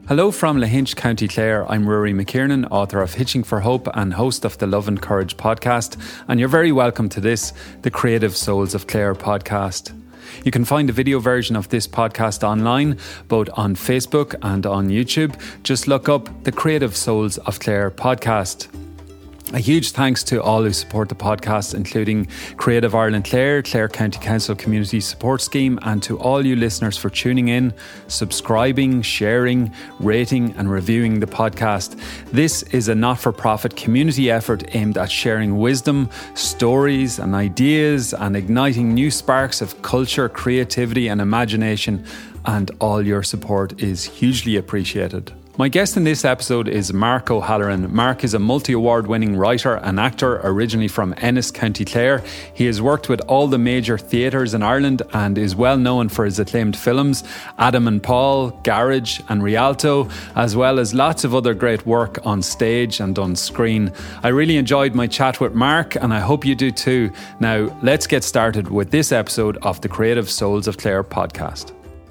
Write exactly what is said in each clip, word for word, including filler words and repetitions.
Hello from Lahinch, County Clare. I'm Rory McKiernan, author of Hitching for Hope and host of the Love and Courage podcast. And you're very welcome to this, the Creative Souls of Clare podcast. You can find a video version of this podcast online, both on Facebook and on YouTube. Just look up the Creative Souls of Clare podcast. A huge thanks to all who support the podcast, including Creative Ireland Clare, Clare County Council Community Support Scheme, and to all you listeners for tuning in, subscribing, sharing, rating and reviewing the podcast. This is a not-for-profit community effort aimed at sharing wisdom, stories and ideas and igniting new sparks of culture, creativity and imagination, and all your support is hugely appreciated. My guest in this episode is Mark O'Halloran. Mark is a multi-award winning writer and actor originally from Ennis, County Clare. He has worked with all the major theatres in Ireland and is well known for his acclaimed films Adam and Paul, Garage and Rialto, as well as lots of other great work on stage and on screen. I really enjoyed my chat with Mark and I hope you do too. Now let's get started with this episode of the Creative Souls of Clare podcast.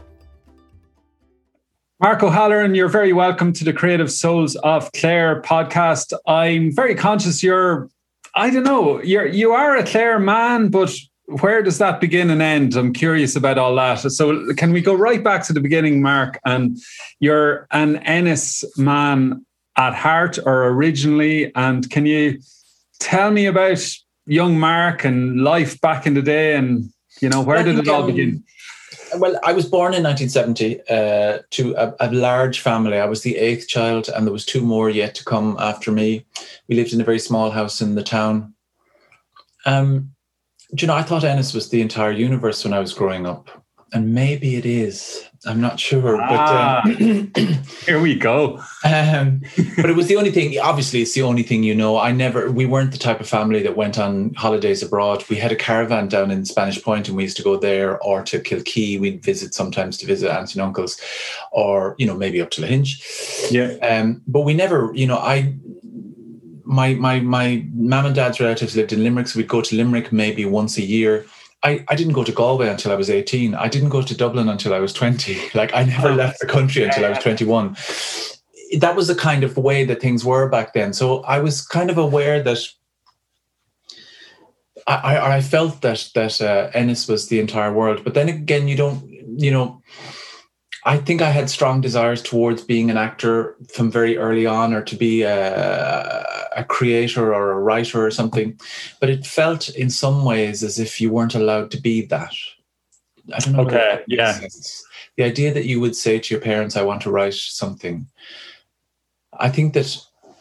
Mark O'Halloran, you're very welcome to the Creative Souls of Clare podcast. I'm very conscious you're, I don't know, you're, you are a Clare man, but where does that begin and end? I'm curious about all that. So can we go right back to the beginning, Mark? And you're an Ennis man at heart or originally. And can you tell me about young Mark and life back in the day and, you know, where I did it all um, begin? Well, I was born in nineteen seventy uh, to a, a large family. I was the eighth child and there was two more yet to come after me. We lived in a very small house in the town. Um, do you know, I thought Ennis was the entire universe when I was growing up. And maybe it is. I'm not sure. Ah, but um, here we go. Um, but it was the only thing, obviously it's the only thing you know. I never, we weren't the type of family that went on holidays abroad. We had a caravan down in Spanish Point and we used to go there, or to Kilkee. We'd visit sometimes to visit aunts and uncles, or, you know, maybe up to Lahinch. Yeah. Um, but we never, you know, I, my, my, my mum and dad's relatives lived in Limerick. So we'd go to Limerick maybe once a year. I, I didn't go to Galway until I was eighteen. I didn't go to Dublin until I was twenty. Like I never oh, left the country until yeah. I was twenty-one. That was the kind of way that things were back then. So I was kind of aware that I, I, I felt that that uh, Ennis was the entire world. But then again, you don't, you know, I think I had strong desires towards being an actor from very early on, or to be a, a creator or a writer or something. But it felt in some ways as if you weren't allowed to be that. I don't know. Okay, yeah. Sense. The idea that you would say to your parents, I want to write something. I think that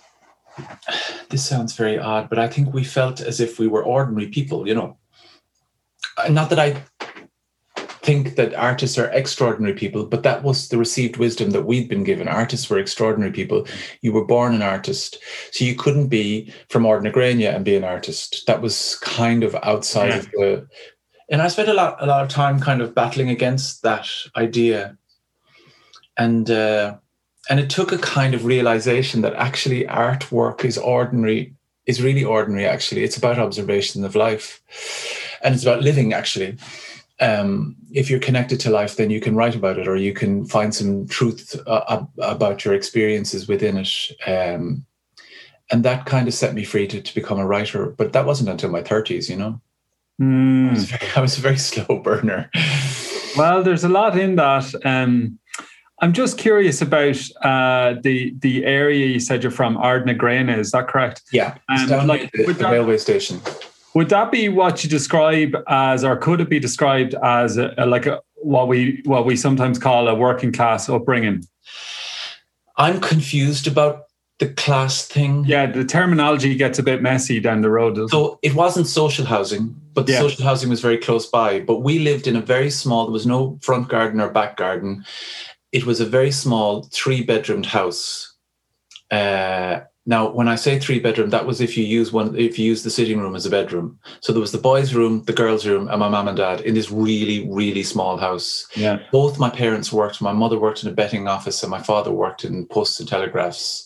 this sounds very odd, but I think we felt as if we were ordinary people, you know. Not that I think that artists are extraordinary people, but that was the received wisdom that we'd been given. Artists were extraordinary people. You were born an artist. So you couldn't be from Ardnagrania and be an artist. That was kind of outside yeah. of the... And I spent a lot, a lot of time kind of battling against that idea. And, uh, and it took a kind of realization that actually artwork is ordinary, is really ordinary, actually. It's about observation of life. And it's about living, actually. Um, if you're connected to life, then you can write about it, or you can find some truth uh, about your experiences within it. Um, and that kind of set me free to, to become a writer. But that wasn't until my thirties, you know. Mm. I, was very, I was a very slow burner. Well, there's a lot in that. Um, I'm just curious about uh, the the area you said you're from, Ardnagrania. Is that correct? Yeah, it's um, down like the, the that, railway station. Would that be what you describe as, or could it be described as a, a, like a, what we what we sometimes call a working class upbringing? I'm confused about the class thing. Yeah, the terminology gets a bit messy down the road. So it wasn't social housing, but the yeah. social housing was very close by. But we lived in a very small, there was no front garden or back garden. It was a very small three-bedroomed house. Uh, Now, when I say three bedroom, that was if you use one, if you use the sitting room as a bedroom. So there was the boys' room, the girls' room, and my mum and dad in this really, really small house. Yeah. Both my parents worked. My mother worked in a betting office, and my father worked in posts and telegraphs.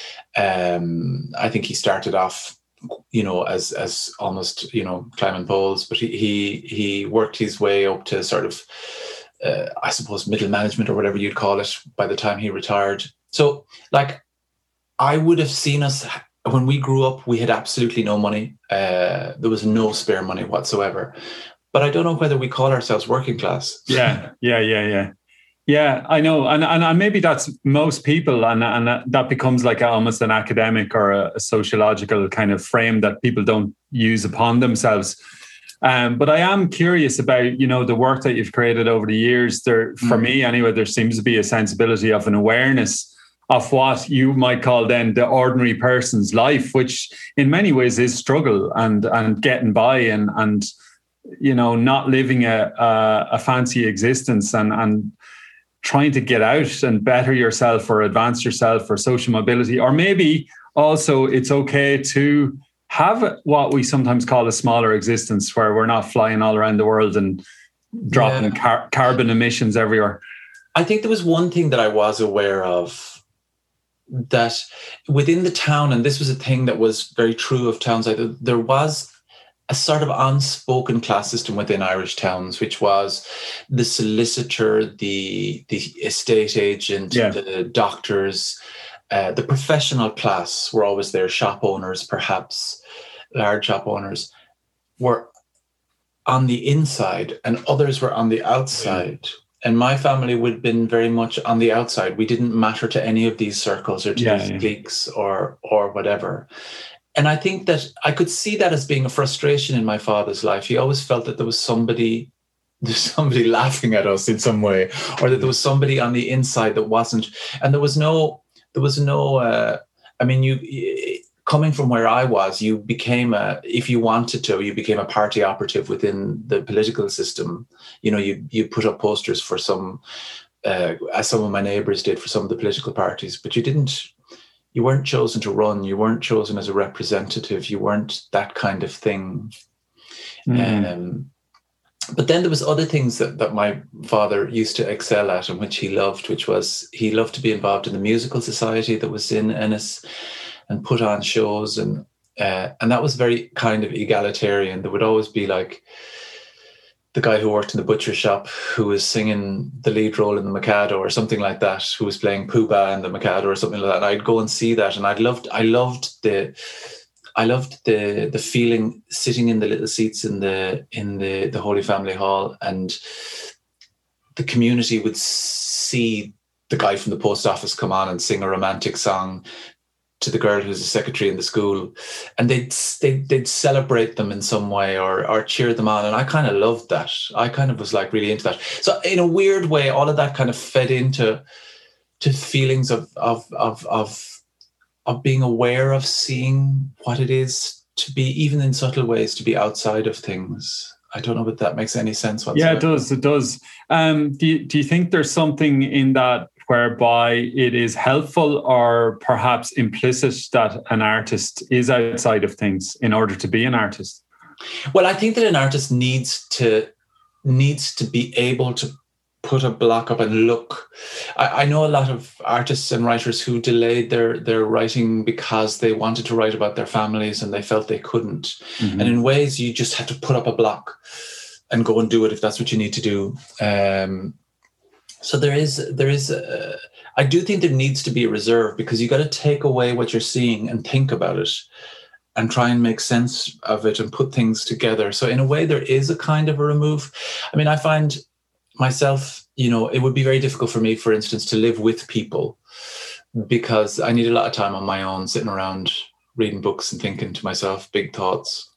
Um, I think he started off, you know, as as almost, you know, climbing poles, but he he he worked his way up to sort of uh, I suppose, middle management or whatever you'd call it by the time he retired. So, like, I would have seen us when we grew up. We had absolutely no money. Uh, there was no spare money whatsoever. But I don't know whether we call ourselves working class. Yeah, yeah, yeah, yeah. Yeah, I know. And, and and maybe that's most people. And, and that becomes like almost an academic or a, a sociological kind of frame that people don't use upon themselves. Um, but I am curious about, you know, the work that you've created over the years. There, for mm. me anyway, there seems to be a sensibility of an awareness of what you might call then the ordinary person's life, which in many ways is struggle and and getting by and and you know, not living a a, a fancy existence and and trying to get out and better yourself or advance yourself or social mobility. Or maybe also it's okay to have what we sometimes call a smaller existence, where we're not flying all around the world and dropping yeah. car- carbon emissions everywhere. I think there was one thing that I was aware of, that within the town, and this was a thing that was very true of towns, like there was a sort of unspoken class system within Irish towns, which was the solicitor, the the estate agent, yeah. the doctors, uh, the professional class were always there. Shop owners, perhaps large shop owners, were on the inside, and others were on the outside. Yeah. And my family would have been very much on the outside. We didn't matter to any of these circles or to yeah, these yeah. cliques or or whatever. And I think that I could see that as being a frustration in my father's life. He always felt that there was somebody, there's somebody laughing at us in some way, or that there was somebody on the inside that wasn't. And there was no, there was no. Uh, I mean, you coming from where I was, you became a, if you wanted to, you became a party operative within the political system. You know, you you put up posters for some, uh, as some of my neighbours did for some of the political parties, but you didn't. You weren't chosen to run. You weren't chosen as a representative. You weren't that kind of thing. Mm. Um, but then there was other things that, that my father used to excel at and which he loved, which was he loved to be involved in the musical society that was in Ennis and put on shows. And uh, and that was very kind of egalitarian. There would always be like the guy who worked in the butcher shop who was singing the lead role in the Mikado or something like that, who was playing Pooh-Bah in the Mikado or something like that. And I'd go and see that, and I loved, I loved the, I loved the the feeling sitting in the little seats in the in the the Holy Family Hall, and the community would see the guy from the post office come on and sing a romantic song to the girl who's a secretary in the school, and they'd they'd, they'd celebrate them in some way or or cheer them on, and I kind of loved that. I kind of was like really into that. So in a weird way, all of that kind of fed into to feelings of of of of of being aware of seeing what it is to be, even in subtle ways, to be outside of things. I don't know if that makes any sense whatsoever. Yeah, it does. It does. Um, do you, do you think there's something in that whereby it is helpful or perhaps implicit that an artist is outside of things in order to be an artist? Well, I think that an artist needs to needs to be able to put a block up and look. I, I know a lot of artists and writers who delayed their their writing because they wanted to write about their families and they felt they couldn't. Mm-hmm. And in ways, you just have to put up a block and go and do it if that's what you need to do. Um, So there is, there is, a, I do think there needs to be a reserve, because you got to take away what you're seeing and think about it and try and make sense of it and put things together. So in a way, there is a kind of a remove. I mean, I find myself, you know, it would be very difficult for me, for instance, to live with people, because I need a lot of time on my own, sitting around reading books and thinking to myself, big thoughts.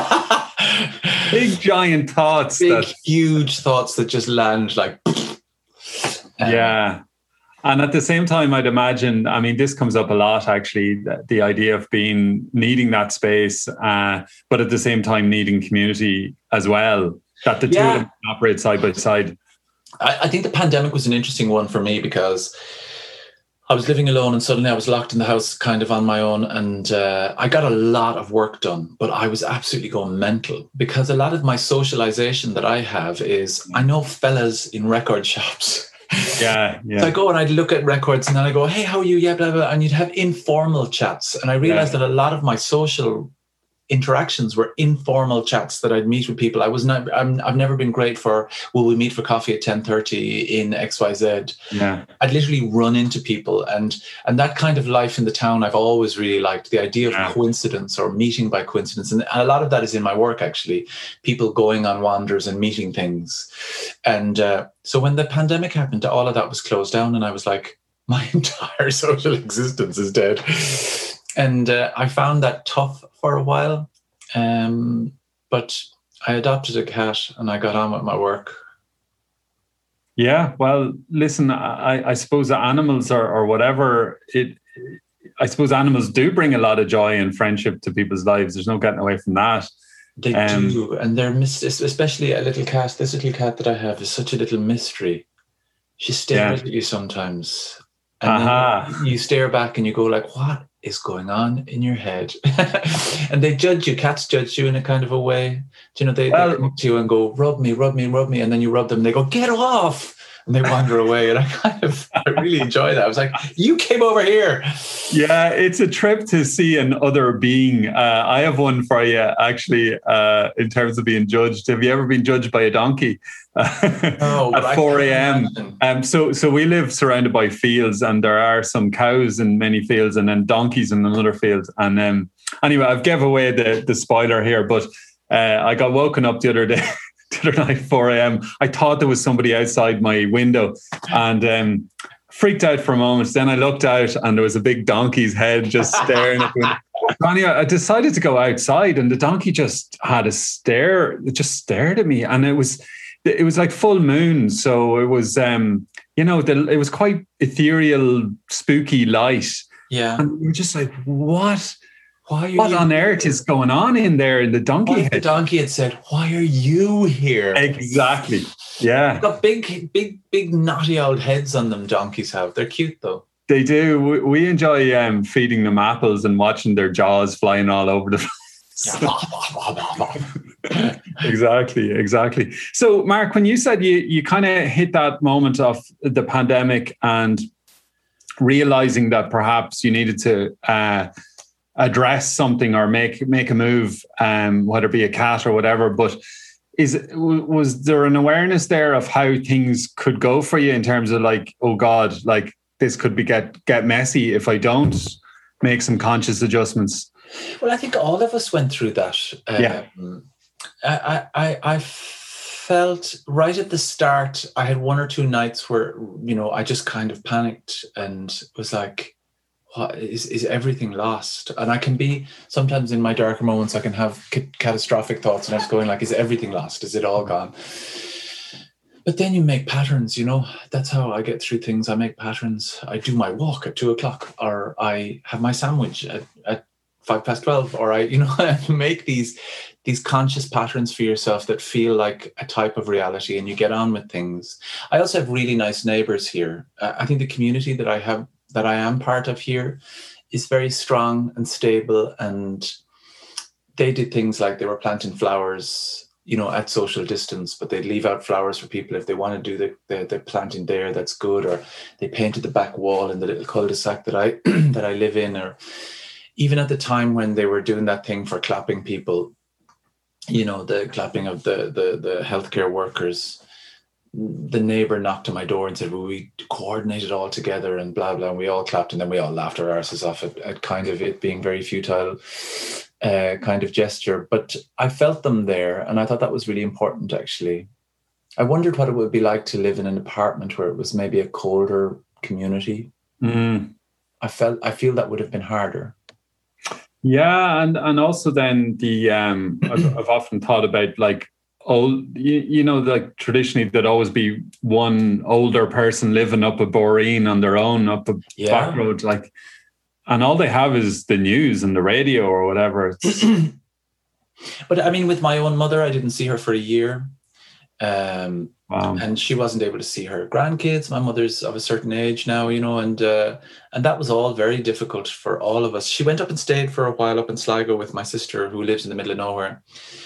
Big, giant thoughts. Big, that... huge thoughts that just land like... Um, yeah. And at the same time, I'd imagine, I mean, this comes up a lot, actually, the, the idea of being, needing that space, uh, but at the same time, needing community as well, that the yeah. two of them operate side by side. I, I think the pandemic was an interesting one for me, because I was living alone and suddenly I was locked in the house kind of on my own, and uh, I got a lot of work done, but I was absolutely going mental, because a lot of my socialization that I have is, I know fellas in record shops. Yeah, yeah. So I go and I'd look at records and then I go, hey, how are you? Yeah, blah, blah. And you'd have informal chats. And I realized yeah. that a lot of my social interactions were informal chats that I'd meet with people. I was not, I'm, I've never been great for, will we meet for coffee at ten thirty in X Y Z? Yeah. I'd literally run into people, and and that kind of life in the town I've always really liked, the idea of Yeah. coincidence or meeting by coincidence. And a lot of that is in my work, actually, people going on wanders and meeting things. And uh, so when the pandemic happened, all of that was closed down, and I was like, my entire social existence is dead. And uh, I found that tough for a while. Um, but I adopted a cat and I got on with my work. Yeah, well, listen, I, I suppose animals are, or whatever, it, I suppose animals do bring a lot of joy and friendship to people's lives. There's no getting away from that. They um, do. And they're, mis- especially a little cat, this little cat that I have is such a little mystery. She stares yeah. at you sometimes. And uh-huh. then you stare back and you go like, what is going on in your head? And they judge you. Cats judge you in a kind of a way. Do you know, they, well, they come up to you and go, rub me, rub me, rub me. And then you rub them and they go, get off. And they wander away. And I kind of, I really enjoy that. I was like, you came over here. Yeah, it's a trip to see another being. Uh, I have one for you, actually, uh, in terms of being judged. Have you ever been judged by a donkey? No, at four a.m. Um, so, so we live surrounded by fields, and there are some cows in many fields, and then donkeys in another field. And um, anyway, I've gave away the the spoiler here, but uh, I got woken up the other day. The other night, four a.m. I thought there was somebody outside my window, and um, freaked out for a moment. Then I looked out, and there was a big donkey's head just staring at me. Anyway, I decided to go outside, and the donkey just had a stare. It just stared at me, and it was it was like full moon, so it was um, you know the, it was quite ethereal, spooky light. Yeah, and you're just like, what? Why what on here? Earth is going on in there in the donkey what head? The donkey had said, why are you here? Exactly. Yeah. They've got big, big, big knotty old heads on them, donkeys have. They're cute though. They do. We, we enjoy um, feeding them apples and watching their jaws flying all over the place. Exactly, exactly. So, Mark, when you said you, you kind of hit that moment of the pandemic and realizing that perhaps you needed to uh, address something or make make a move, um, whether it be a cat or whatever. But is was there an awareness there of how things could go for you in terms of like, oh God, like this could be get get messy if I don't make some conscious adjustments? Well, I think all of us went through that. Um, yeah, I, I I felt right at the start. I had one or two nights where you know I just kind of panicked and was like, what, is is everything lost? And I can be sometimes in my darker moments, I can have c- catastrophic thoughts, and I was going like, is everything lost? Is it all gone? But then you make patterns, you know. That's how I get through things. I make patterns. I do my walk at two o'clock, or I have my sandwich at, at five past twelve, or I, you know, make these these conscious patterns for yourself that feel like a type of reality, and you get on with things. I also have really nice neighbors here. Uh, I think the community that I have. that I am part of here is very strong and stable, and they did things like they were planting flowers, you know, at social distance, but they'd leave out flowers for people if they want to do the, the, the planting there, that's good. Or they painted the back wall in the little cul-de-sac that I that I live in. Or even at the time when they were doing that thing for clapping people, you know, the clapping of the the, the healthcare workers, the neighbor knocked on my door and said, well, we coordinated all together and blah, blah. And we all clapped, and then we all laughed our arses off at, at kind of it being very futile uh, kind of gesture. But I felt them there, and I thought that was really important, actually. I wondered what it would be like to live in an apartment where it was maybe a colder community. Mm. I felt, I feel that would have been harder. Yeah. And, and also then the, um, I've, I've often thought about like, old, you, you know, like traditionally there'd always be one older person living up a Boreen on their own, up a yeah. back road, like, and all they have is the news and the radio or whatever. But I mean, with my own mother, I didn't see her for a year. Um, wow. And she wasn't able to see her grandkids. My mother's of a certain age now, you know, and uh, and that was all very difficult for all of us. She went up and stayed for a while up in Sligo with my sister, who lives in the middle of nowhere.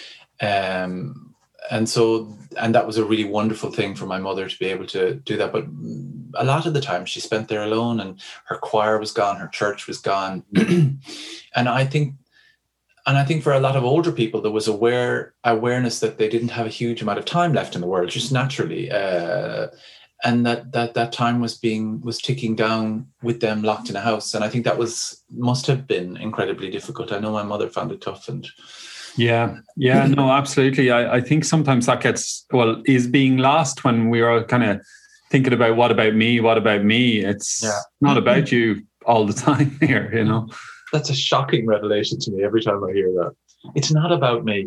Um, And so, and that was a really wonderful thing for my mother to be able to do that. But a lot of the time she spent there alone, and her choir was gone, her church was gone. And I think and I think for a lot of older people, there was aware awareness that they didn't have a huge amount of time left in the world, just naturally, uh, and that that that time was being was ticking down with them locked in a house. And I think that was must have been incredibly difficult. I know my mother found it tough, and yeah, yeah, no, absolutely. I, I think sometimes that gets well is being lost when we are kind of thinking about what about me, what about me. It's yeah. not about you all the time here, you know. That's a shocking revelation to me every time I hear that. It's not about me.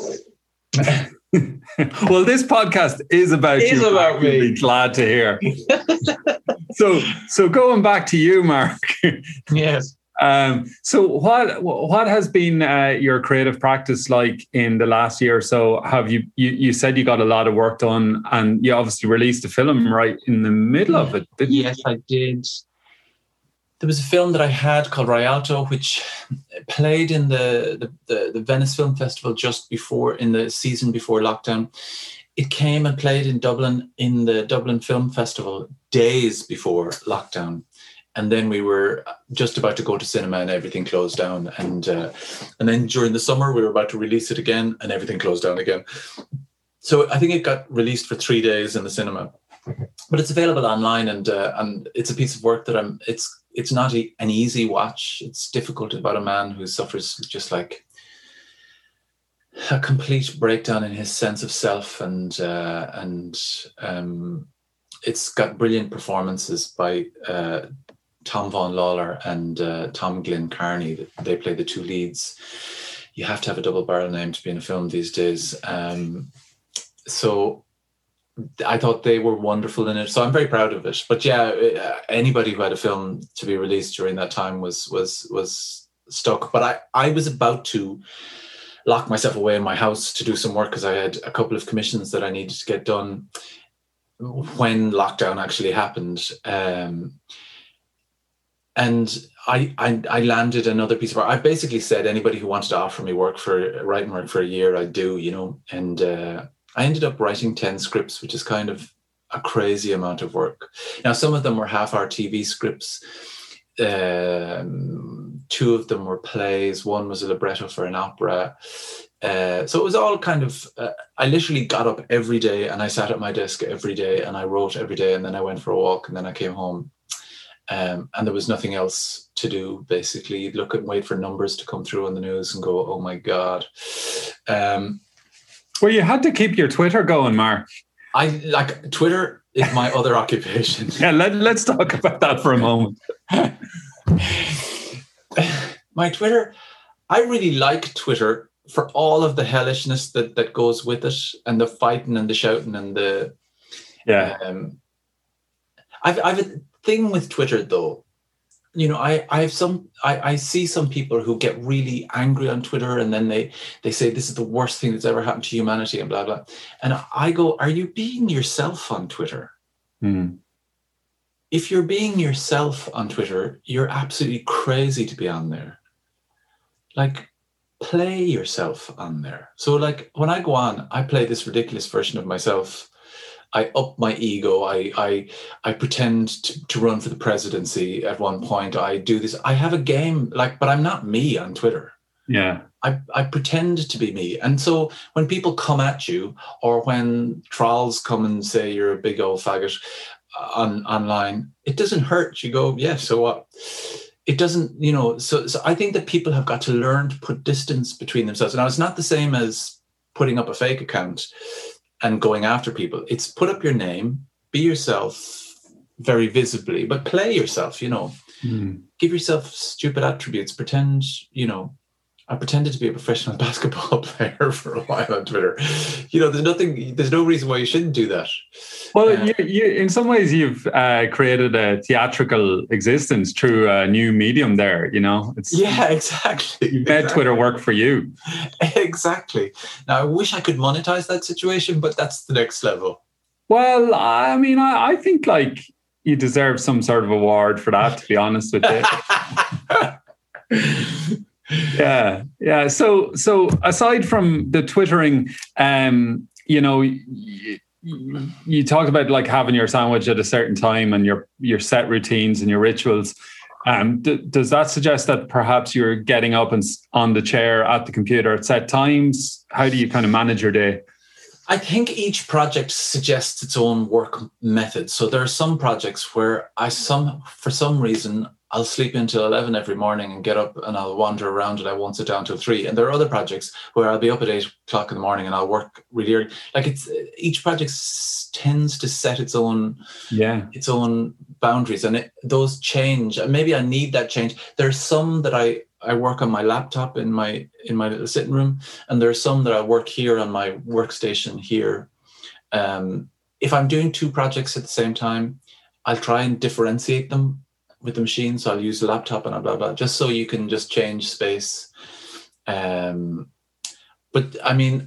Well, this podcast is about it you. Is about me. Be glad to hear. so, so going back to you, Mark. Yes. Um, so, what what has been uh, your creative practice like in the last year or so? Have you, you you said you got a lot of work done, and you obviously released a film right in the middle of it, didn't yes, you? I did. There was a film that I had called Rialto, which played in the, the, the, the Venice Film Festival just before, in the season before lockdown. It came and played in Dublin in the Dublin Film Festival days before lockdown. And then we were just about to go to cinema and everything closed down. And uh, and then during the summer, we were about to release it again and everything closed down again. So I think it got released for three days in the cinema. But it's available online, and uh, and it's a piece of work that I'm, it's it's not a, an easy watch. It's difficult about a man who suffers just like a complete breakdown in his sense of self. And uh, and um, it's got brilliant performances by uh, Tom Vaughan Lawler and uh, Tom Glyn Carney. They play the two leads. You have to have a double barrel name to be in a film these days. Um, so I thought they were wonderful in it. So I'm very proud of it. But yeah, anybody who had a film to be released during that time was was was stuck. But I, I was about to lock myself away in my house to do some work because I had a couple of commissions that I needed to get done when lockdown actually happened. Um, and I, I I landed another piece of art. I basically said anybody who wanted to offer me work for writing work for a year, I'd do, you know, and uh, I ended up writing ten scripts, which is kind of a crazy amount of work. Now, some of them were half-hour T V scripts. Um, two of them were plays. One was a libretto for an opera. Uh, so it was all kind of, uh, I literally got up every day and I sat at my desk every day and I wrote every day, and then I went for a walk and then I came home. Um, and there was nothing else to do, basically. You'd look and wait for numbers to come through on the news and go, oh my God. Um, Well, you had to keep your Twitter going, Mark. I like Twitter is my other occupation. Yeah, let, let's talk about that for a moment. My Twitter, I really like Twitter for all of the hellishness that, that goes with it, and the fighting and the shouting and the yeah. Um, I've I've a thing with Twitter though. You know, I, I have some, I, I see some people who get really angry on Twitter, and then they, they say this is the worst thing that's ever happened to humanity and blah, blah. And I go, are you being yourself on Twitter? Mm. If you're being yourself on Twitter, you're absolutely crazy to be on there. Like, play yourself on there. So like when I go on, I play this ridiculous version of myself. I up my ego. I I I pretend to, to run for the presidency at one point. I do this. I have a game, like, but I'm not me on Twitter. Yeah. I, I pretend to be me. And so when people come at you, or when trolls come and say you're a big old faggot on online, it doesn't hurt. You go, yeah, so what? It doesn't, you know, so, so I think that people have got to learn to put distance between themselves. Now, it's not the same as putting up a fake account and going after people. It's put up your name, be yourself very visibly, but play yourself, you know. Mm. Give yourself stupid attributes. Pretend, you know, I pretended to be a professional basketball player for a while on Twitter. You know, there's nothing, there's no reason why you shouldn't do that. Well, uh, you, you, in some ways, you've uh, created a theatrical existence through a new medium there, you know? It's, yeah, exactly. You made exactly. Twitter work for you. Exactly. Now, I wish I could monetize that situation, but that's the next level. Well, I mean, I, I think like you deserve some sort of award for that, to be honest with you. Yeah, yeah. So, so aside from the twittering, um, you know, you, you talked about like having your sandwich at a certain time and your your set routines and your rituals. Um, d- does that suggest that perhaps you're getting up and s- on the chair at the computer at set times? How do you kind of manage your day? I think each project suggests its own work method. So there are some projects where I some for some reason I'll sleep until eleven every morning and get up and I'll wander around and I won't sit down till three. And there are other projects where I'll be up at eight o'clock in the morning and I'll work really early. Like it's each project s- tends to set its own Yeah. its own boundaries, and it, those change. And maybe I need that change. There's some that I I work on my laptop in my in my little sitting room, and there's some that I work here on my workstation here. Um, if I'm doing two projects at the same time, I'll try and differentiate them with the machine. So I'll use the laptop and blah, blah, just so you can just change space. Um, but I mean,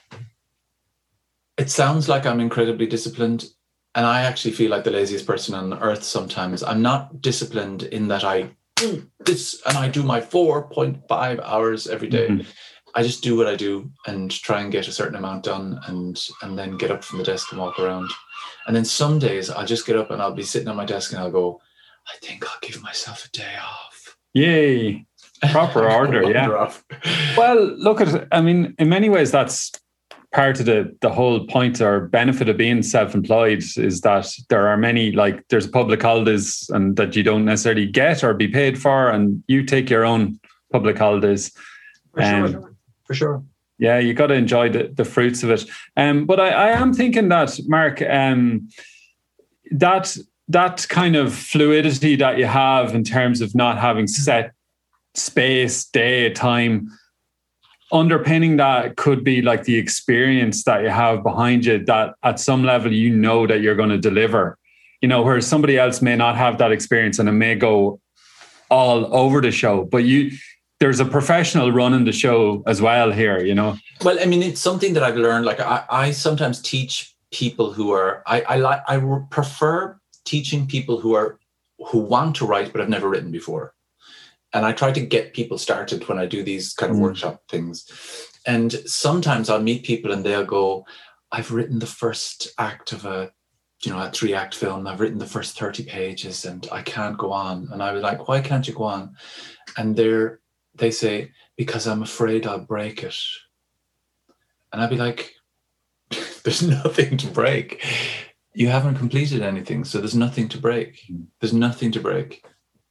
it sounds like I'm incredibly disciplined, and I actually feel like the laziest person on earth sometimes. I'm not disciplined in that I do this and I do my four point five hours every day. Mm-hmm. I just do what I do and try and get a certain amount done, and and then get up from the desk and walk around. And then some days I'll just get up and I'll be sitting at my desk and I'll go, I think I'll give myself a day off. Yay. Proper order, yeah. Off. Well, look at, I mean, in many ways, that's part of the, the whole point or benefit of being self-employed, is that there are many, like there's public holidays and that you don't necessarily get or be paid for, and you take your own public holidays. For um, sure. For sure. Yeah, you got to enjoy the, the fruits of it. Um, but I, I am thinking that, Mark, um, that that kind of fluidity that you have in terms of not having set space, day, time, underpinning that could be like the experience that you have behind you, that at some level you know that you're going to deliver, you know, whereas somebody else may not have that experience and it may go all over the show, but you there's a professional running the show as well here, you know. Well, I mean, it's something that I've learned. Like I, I sometimes teach people who are I, I like I prefer teaching people who are who want to write but have never written before. And I try to get people started when I do these kind of mm. workshop things. And sometimes I'll meet people and they'll go, I've written the first act of a, you know, a three act film. I've written the first thirty pages and I can't go on. And I was like, why can't you go on? And they're, they say, because I'm afraid I'll break it. And I'd be like, there's nothing to break. You haven't completed anything. So there's nothing to break. There's nothing to break.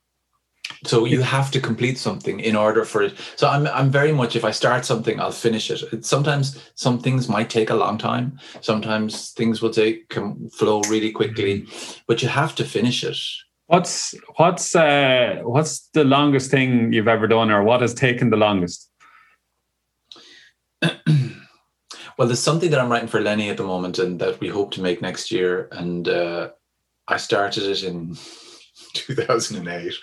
So you have to complete something in order for it. So I'm I'm very much, if I start something, I'll finish it. It's sometimes some things might take a long time. Sometimes things will take can flow really quickly, but you have to finish it. What's what's uh, what's the longest thing you've ever done, or what has taken the longest? Well, there's something that I'm writing for Lenny at the moment, and that we hope to make next year. And uh, I started it in two thousand eight.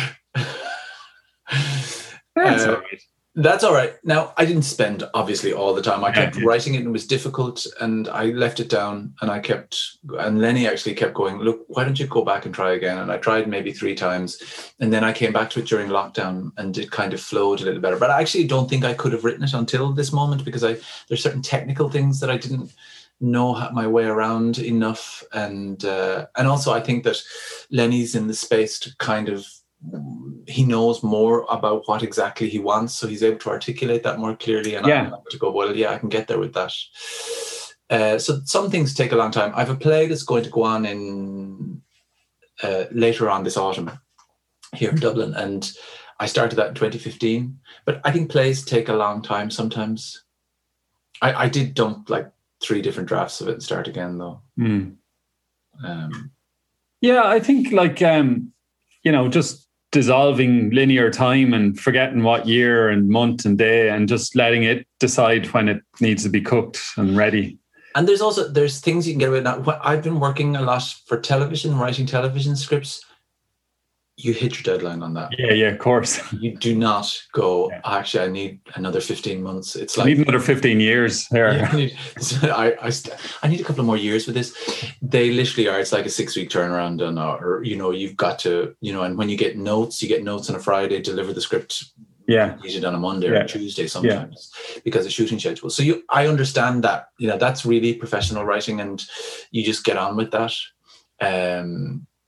That's uh, all right. That's all right. Now, I didn't spend obviously all the time. I kept yeah, yeah. writing it and it was difficult, and I left it down, and I kept, and Lenny actually kept going, look, why don't you go back and try again? And I tried maybe three times, and then I came back to it during lockdown and it kind of flowed a little better. But I actually don't think I could have written it until this moment, because I there's certain technical things that I didn't know my way around enough. And uh, and also I think that Lenny's in the space to kind of, he knows more about what exactly he wants, so he's able to articulate that more clearly, and yeah. I'm able to go, well, yeah, I can get there with that. Uh, so some things take a long time. I have a play that's going to go on in uh, later on this autumn here in Dublin, and I started that in twenty fifteen. But I think plays take a long time sometimes. I, I did dump like three different drafts of it and start again, though. Mm. Um, yeah, I think like um, you know, just dissolving linear time and forgetting what year and month and day, and just letting it decide when it needs to be cooked and ready. And there's also, there's things you can get away with now. I've been working a lot for television, writing television scripts. You hit your deadline on that. Yeah, yeah, of course. You do not go, yeah. actually, I need another fifteen months. It's like, I need another fifteen years there. Yeah, I, need, I, I, I need a couple of more years with this. They literally are, it's like a six week turnaround, and or, you know, you've got to, you know, and when you get notes, you get notes on a Friday, deliver the script. Yeah. Usually on a Monday yeah. or Tuesday sometimes, yeah. because of shooting schedule. So you, I understand that, you know, that's really professional writing, and you just get on with that. Um,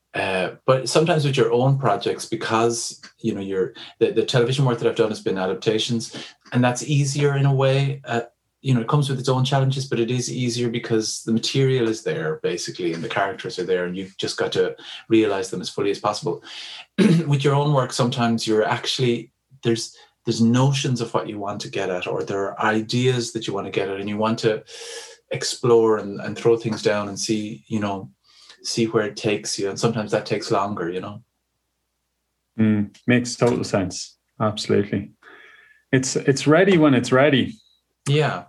Uh, but sometimes with your own projects, because you know your the, the television work that I've done has been adaptations, and that's easier in a way. Uh, you know, it comes with its own challenges, but it is easier because the material is there basically, and the characters are there, and you've just got to realize them as fully as possible. With your own work, sometimes you're actually there's there's notions of what you want to get at, or there are ideas that you want to get at, and you want to explore and, and throw things down and see, you know. see where it takes you, and sometimes that takes longer, you know. Mm, makes total sense. Absolutely. It's it's ready when it's ready. Yeah.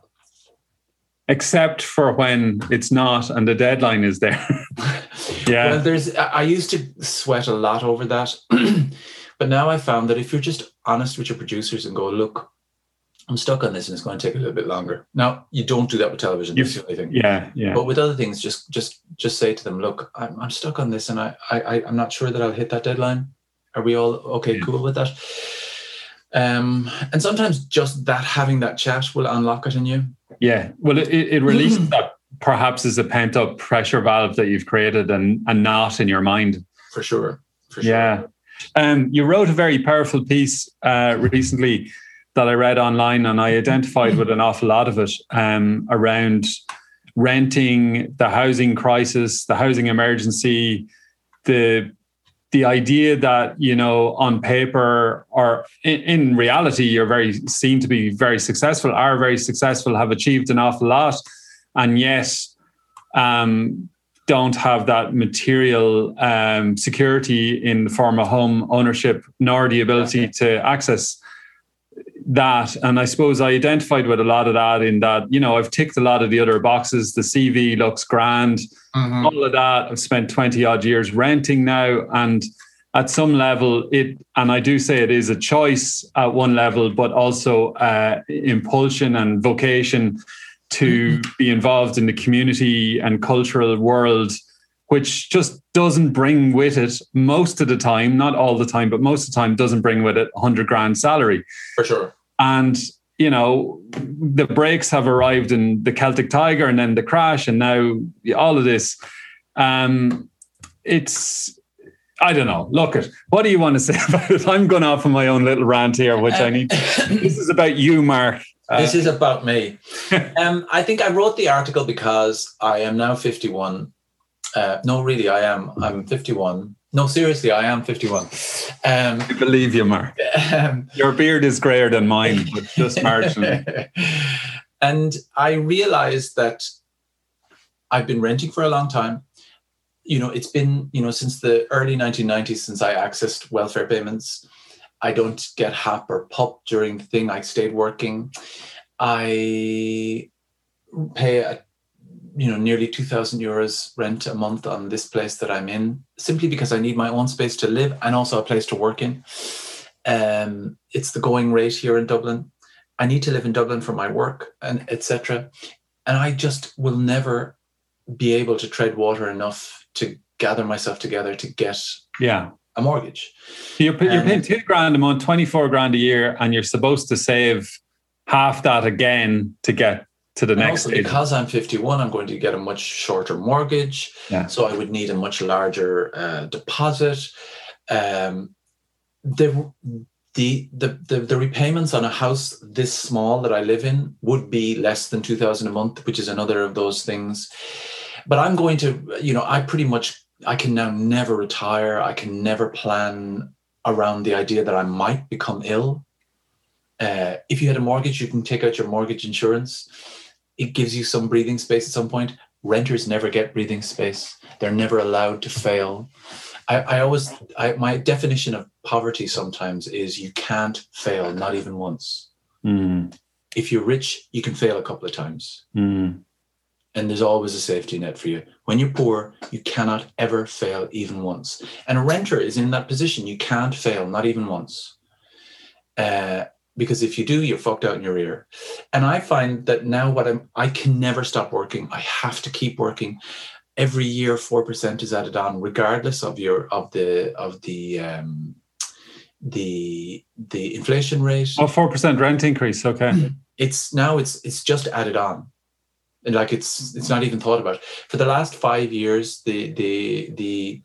Except for when it's not and the deadline is there. Yeah. Well, there's I used to sweat a lot over that. But now I found that if you're just honest with your producers and go, look, I'm stuck on this and it's going to take a little bit longer. Now, you don't do that with television. That's the only thing. Yeah, yeah. But with other things, just just just say to them, look, I'm I'm stuck on this and I, I, I'm not sure that I'll hit that deadline. Are we all okay, yeah. cool with that? Um, and sometimes just that, having that chat will unlock it in you. Yeah. Well, it, it releases that perhaps as a pent-up pressure valve that you've created and, and not in your mind. For sure. For sure. Yeah. Um, you wrote a very powerful piece uh, recently that I read online, and I identified with an awful lot of it um, around renting, the housing crisis, the housing emergency, the the idea that, you know, on paper or in, in reality, you're very seen to be very successful, are very successful, have achieved an awful lot, and yet um, don't have that material um, security in the form of home ownership, nor the ability to access that. And I suppose I identified with a lot of that in that, you know, I've ticked a lot of the other boxes. The C V looks grand, mm-hmm. all of that. I've spent twenty odd years renting now. And at some level it, and I do say it is a choice at one level, but also uh, impulsion and vocation to mm-hmm. be involved in the community and cultural world, which just doesn't bring with it most of the time, not all the time, but most of the time doesn't bring with it a hundred grand salary. For sure. And, you know, the breaks have arrived in the Celtic Tiger and then the crash and now all of this. Um, it's, I don't know. Look at, what do you want to say about it? I'm going off on my own little rant here, which um, I need. This is about you, Mark. Uh, this is about me. um, I think I wrote the article because I am now fifty-one. Uh, no, really, I am. I'm fifty-one. No, seriously, I am fifty-one. Um, I believe you, Mark. Um, Your beard is grayer than mine, but just marginally. And I realized that I've been renting for a long time. You know, it's been, you know, since the early nineteen nineties since I accessed welfare payments. I don't get H A P or P U P during the thing. I stayed working. I pay a you know, nearly two thousand euros rent a month on this place that I'm in, simply because I need my own space to live and also a place to work in. Um, it's the going rate here in Dublin. I need to live in Dublin for my work and et cetera. And I just will never be able to tread water enough to gather myself together to get yeah. a mortgage. You're, you're paying two grand a month, twenty-four grand a year, and you're supposed to save half that again to get to the and next also, because I'm fifty-one, I'm going to get a much shorter mortgage. Yeah. So I would need a much larger uh, deposit. Um, the, the, the, the, the repayments on a house this small that I live in would be less than two thousand a month, which is another of those things. But I'm going to, you know, I pretty much, I can now never retire. I can never plan around the idea that I might become ill. Uh, if you had a mortgage, you can take out your mortgage insurance. It gives you some breathing space at some point. Renters never get breathing space. They're never allowed to fail. I, I always, I, my definition of poverty sometimes is you can't fail, not even once. Mm. If you're rich, you can fail a couple of times. Mm. And there's always a safety net for you. When you're poor, you cannot ever fail even once. And a renter is in that position. You can't fail, not even once. Uh, Because if you do, you're fucked out in your ear. And I find that now what I'm, I can never stop working. I have to keep working. Every year, four percent is added on, regardless of your, of the, of the, um, the, the inflation rate. Oh, four percent rent increase. Okay. It's now it's, it's just added on. And like, it's, it's not even thought about. For the last five years, the, the, the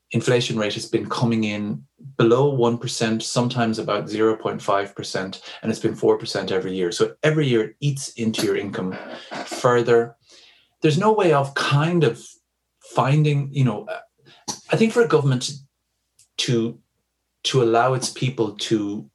inflation rate has been coming in below one percent, sometimes about zero point five percent, and it's been four percent every year. So every year it eats into your income further. There's no way of kind of finding, you know, I think for a government to to allow its people to,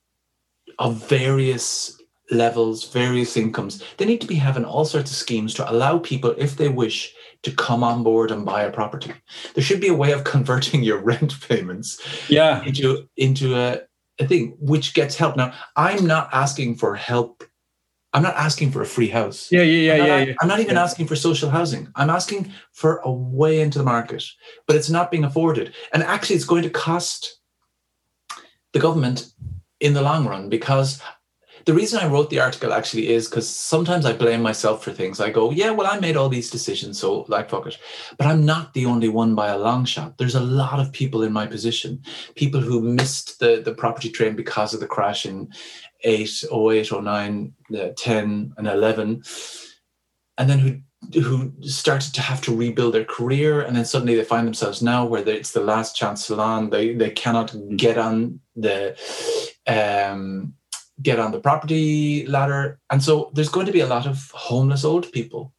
of various levels, various incomes, they need to be having all sorts of schemes to allow people, if they wish, to come on board and buy a property. There should be a way of converting your rent payments yeah. into, into a, a thing which gets help. Now, I'm not asking for help. I'm not asking for a free house. Yeah, yeah, yeah, I'm not, yeah, yeah. I'm not even yeah. asking for social housing. I'm asking for a way into the market, but it's not being afforded. And actually, it's going to cost the government in the long run, because the reason I wrote the article actually is because sometimes I blame myself for things. I go, yeah, well, I made all these decisions, so like, fuck it. But I'm not the only one by a long shot. There's a lot of people in my position, people who missed the, the property train because of the crash in eight, oh eight, oh nine, ten, and eleven, and then who who started to have to rebuild their career, and then suddenly they find themselves now where they, it's the last chance salon. They they cannot get on the um, get on the property ladder, and so there's going to be a lot of homeless old people.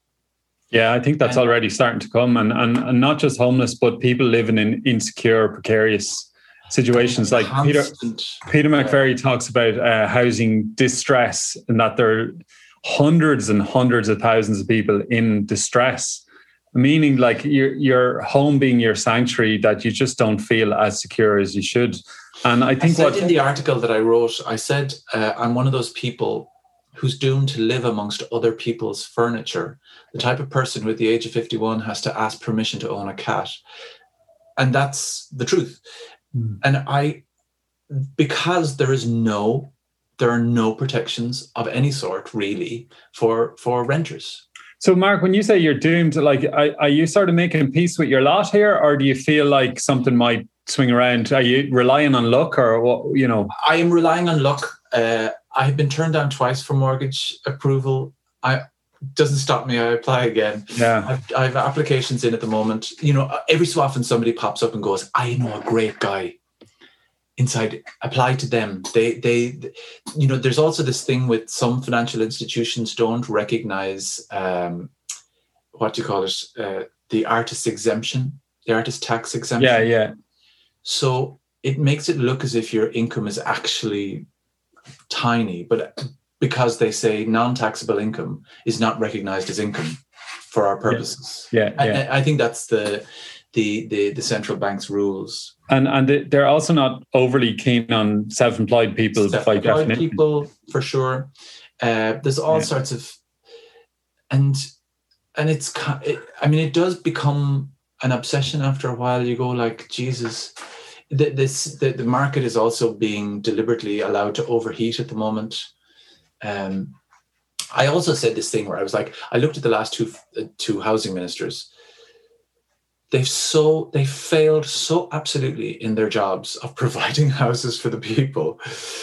Yeah, I think that's and, already starting to come, and, and and not just homeless, but people living in insecure, precarious situations. Like constant, Peter Peter McVerry uh, talks about uh, housing distress, and that there are hundreds and hundreds of thousands of people in distress, meaning like your your home being your sanctuary, that you just don't feel as secure as you should. And I think I said what in the article that I wrote, I said uh, I'm one of those people who's doomed to live amongst other people's furniture. The type of person who at the age of fifty-one has to ask permission to own a cat. And that's the truth. Mm. And I, because there is no, there are no protections of any sort really for, for renters. So Mark, when you say you're doomed, like, are, are you sort of making peace with your lot here, or do you feel like something might swing around? Are you relying on luck, or what, you know? I am relying on luck. Uh, I have been turned down twice for mortgage approval. I doesn't stop me. I apply again. Yeah, I've, I have applications in at the moment. You know, every so often somebody pops up and goes, "I know a great guy." Inside, apply to them. They, they, you know. There's also this thing with some financial institutions don't recognize um, what do you call it? Uh, the artist exemption, the artist tax exemption. Yeah, yeah. So it makes it look as if your income is actually tiny, but because they say non-taxable income is not recognized as income for our purposes. Yeah, yeah. yeah. I, I think that's the, the the the central bank's rules. And and they're also not overly keen on self-employed people. Self-employed by definition. people, for sure. Uh, there's all yeah. sorts of, and and it's. It, I mean, it does become an obsession after a while. You go like, Jesus. The, this the, the market is also being deliberately allowed to overheat at the moment. Um, I also said this thing where I was like, I looked at the last two uh, two housing ministers. They've so they failed so absolutely in their jobs of providing houses for the people,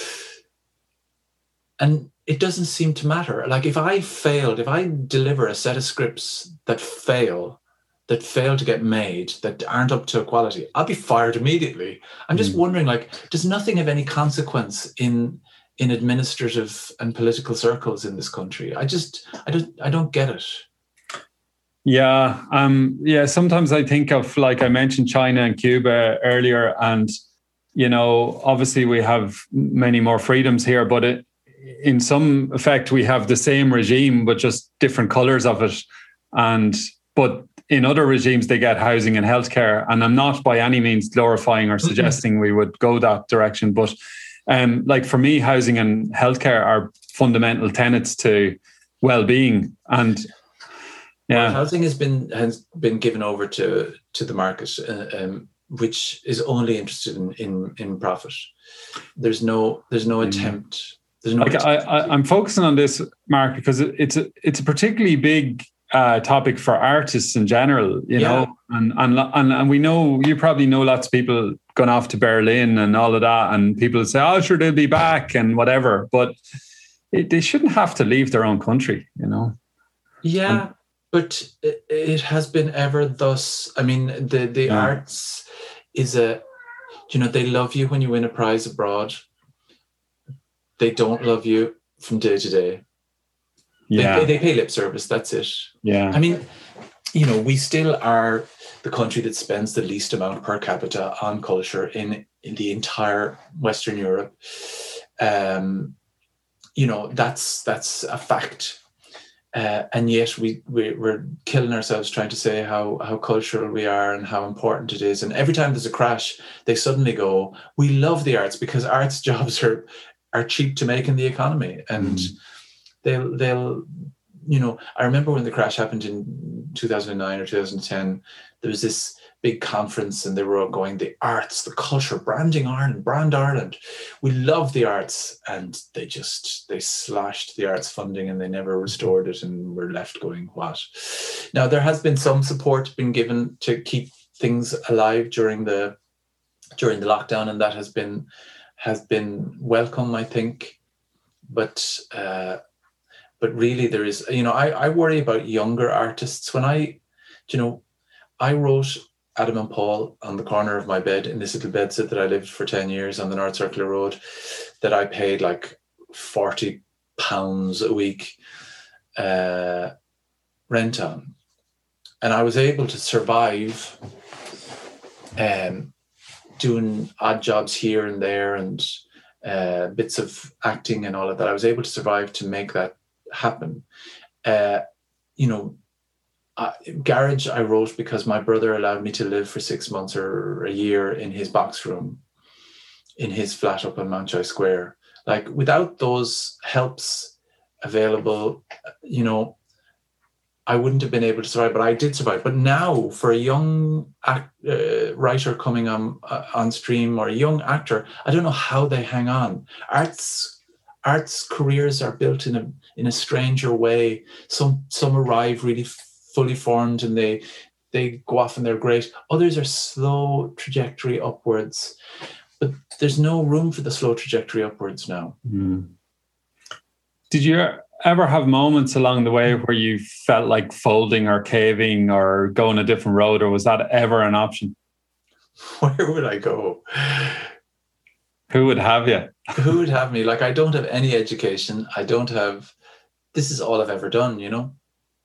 and it doesn't seem to matter. Like if I failed, if I deliver a set of scripts that fail. that fail to get made, that aren't up to quality, I'll be fired immediately. I'm just mm. wondering, like, does nothing have any consequence in in administrative and political circles in this country? I just, I don't, I don't get it. Yeah, um, yeah. Sometimes I think of, like I mentioned, China and Cuba earlier, and you know, obviously we have many more freedoms here, but it, in some effect, we have the same regime, but just different colors of it, and but. In other regimes, they get housing and healthcare, and I'm not by any means glorifying or suggesting we would go that direction. But, um, like for me, housing and healthcare are fundamental tenets to well-being. And yeah, well, housing has been has been given over to to the market, uh, um, which is only interested in, in in profit. There's no there's no attempt. There's no. Like I, I, I'm focusing on this, Mark, because it's a it's a particularly big. Uh, topic for artists in general, you yeah. know, and, and and and we know you probably know lots of people gone off to Berlin and all of that, and people say, "Oh, sure, they'll be back" and whatever, but it, they shouldn't have to leave their own country, you know. Yeah, and, but it, it has been ever thus. I mean, the the Yeah. arts is a, you know, they love you when you win a prize abroad. They don't love you from day to day. Yeah. They, they pay lip service. That's it. Yeah. I mean, you know, we still are the country that spends the least amount per capita on culture in, in the entire Western Europe. Um, you know, that's that's a fact. Uh, and yet we, we, we're killing ourselves trying to say how, how cultural we are and how important it is. And every time there's a crash, they suddenly go, we love the arts because arts jobs are are cheap to make in the economy. And mm. they'll, they'll, you know, I remember when the crash happened in two thousand nine or two thousand ten, there was this big conference and they were all going, the arts, the culture, branding Ireland, brand Ireland. We love the arts. And they just, they slashed the arts funding and they never restored it. And we're left going, what? Now, there has been some support been given to keep things alive during the, during the lockdown. And that has been, has been welcome, I think. But, uh, but really there is, you know, I, I worry about younger artists. When I, you know, I wrote Adam and Paul on the corner of my bed in this little bedsit that I lived for ten years on the North Circular Road, that I paid like forty pounds a week uh, rent on. And I was able to survive um, doing odd jobs here and there and uh, bits of acting and all of that. I was able to survive to make that happen. Uh, you know, Uh, Garage I wrote because my brother allowed me to live for six months or a year in his box room, in his flat up on Mountjoy Square. Like without those helps available, you know, I wouldn't have been able to survive, but I did survive. But now for a young act, uh, writer coming on uh, on stream or a young actor, I don't know how they hang on. Arts arts careers are built in a in a stranger way. Some some arrive really fully formed and they they go off and they're great. Others are slow trajectory upwards, but there's no room for the slow trajectory upwards now. Mm. Did you ever have moments along the way where you felt like folding or caving or going a different road, or was that ever an option? Where would I go? Who would have you? Who would have me? Like, I don't have any education. I don't have, this is all I've ever done, you know?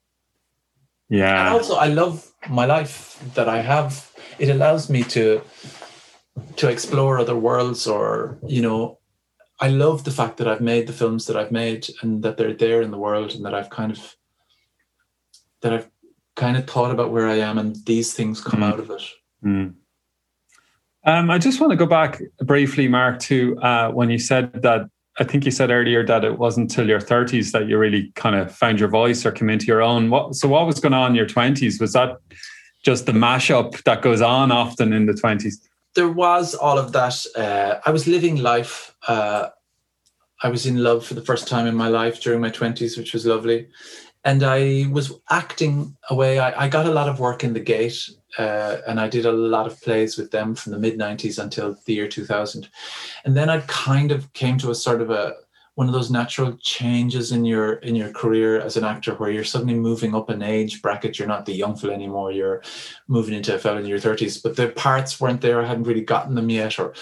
Yeah. And also, I love my life that I have. It allows me to to explore other worlds, or, you know, I love the fact that I've made the films that I've made and that they're there in the world, and that I've kind of that I've kind of thought about where I am and these things come mm. out of it. Mm. Um, I just want to go back briefly, Mark, to uh, when you said that, I think you said earlier that it wasn't until your thirties that you really kind of found your voice or came into your own. What, so what was going on in your twenties? Was that just the mashup that goes on often in the twenties? There was all of that. Uh, I was living life. Uh, I was in love for the first time in my life during my twenties, which was lovely. And I was acting away. I, I got a lot of work in the Gate, uh, and I did a lot of plays with them from the mid nineties until the year two thousand. And then I kind of came to a sort of a one of those natural changes in your in your career as an actor, where you're suddenly moving up an age bracket. You're not the young fella anymore. You're moving into a fella in your thirties. But the parts weren't there. I hadn't really gotten them yet. Or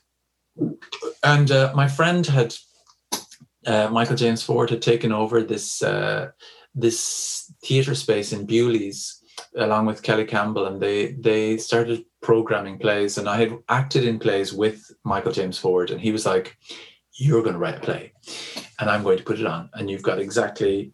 and uh, my friend had uh, Michael James Ford had taken over this. Uh, this theatre space in Bewley's along with Kelly Campbell, and they they started programming plays, and I had acted in plays with Michael James Ford, and he was like, you're going to write a play and I'm going to put it on, and you've got exactly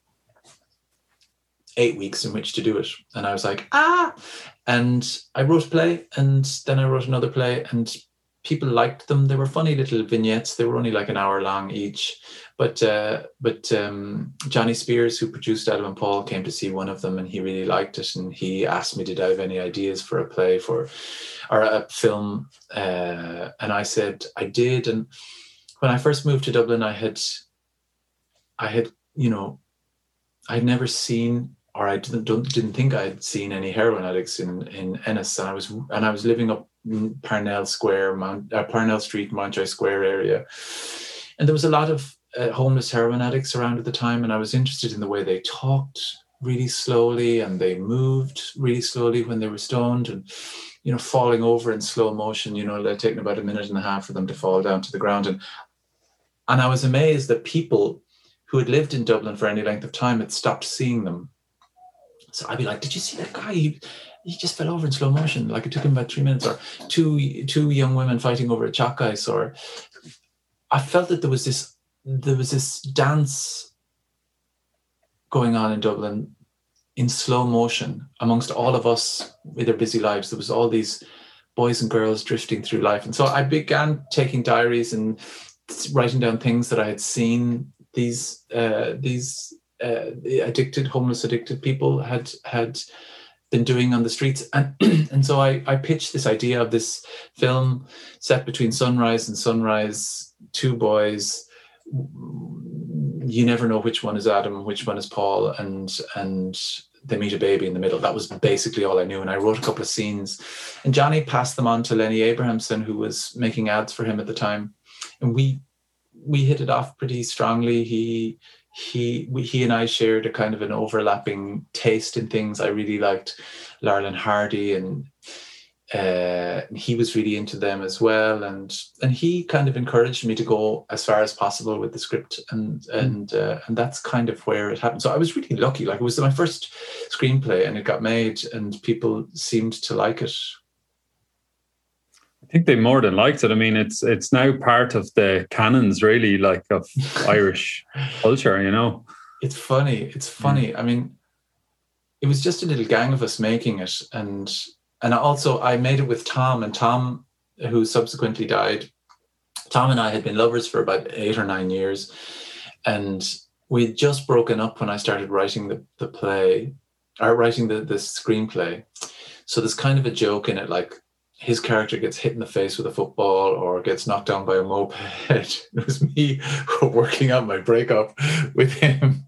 eight weeks in which to do it. And I was like, ah, and I wrote a play, and then I wrote another play, and people liked them. They were funny little vignettes. They were only like an hour long each. But uh, but um, Johnny Spears, who produced Adam and Paul, came to see one of them, and he really liked it. And he asked me, did I have any ideas for a play for, or a film? Uh, and I said I did. And when I first moved to Dublin, I had, I had, you know, I'd never seen, or I didn't don't, didn't think I'd seen any heroin addicts in in Ennis. And I was and I was living up in Parnell Square, Mount, uh, Parnell Street, Mountjoy Square area, and there was a lot of Uh, homeless heroin addicts around at the time, and I was interested in the way they talked, really slowly, and they moved really slowly when they were stoned, and, you know, falling over in slow motion. You know, they're taking about a minute and a half for them to fall down to the ground. And and I was amazed that people who had lived in Dublin for any length of time had stopped seeing them. So I'd be like, did you see that guy? He, he just fell over in slow motion. Like, it took him about three minutes. Or two two young women fighting over a chalk ice. Or I felt that there was this there was this dance going on in Dublin in slow motion amongst all of us with their busy lives. There was all these boys and girls drifting through life. And so I began taking diaries and writing down things that I had seen these uh, these uh, addicted, homeless addicted people had had been doing on the streets. And and so I, I pitched this idea of this film set between sunrise and sunrise, two boys. You never know which one is Adam, which one is Paul, and and they meet a baby in the middle. That was basically all I knew. And I wrote a couple of scenes, and Johnny passed them on to Lenny Abrahamson, who was making ads for him at the time. And we we hit it off pretty strongly. He he we, he and I shared a kind of an overlapping taste in things. I really liked Laurel and Hardy, and uh, he was really into them as well. And and he kind of encouraged me to go as far as possible with the script, and and uh, and that's kind of where it happened. So I was really lucky. Like, it was my first screenplay, and it got made, and people seemed to like it. I think they more than liked it. I mean, it's it's now part of the canons, really, like, of Irish culture, you know. It's funny. It's funny. Mm. I mean, it was just a little gang of us making it. And and also I made it with Tom, and Tom, who subsequently died, Tom and I had been lovers for about eight or nine years. And we'd just broken up when I started writing the, the play, or writing the, the screenplay. So there's kind of a joke in it, like, his character gets hit in the face with a football or gets knocked down by a moped. It was me working out my breakup with him.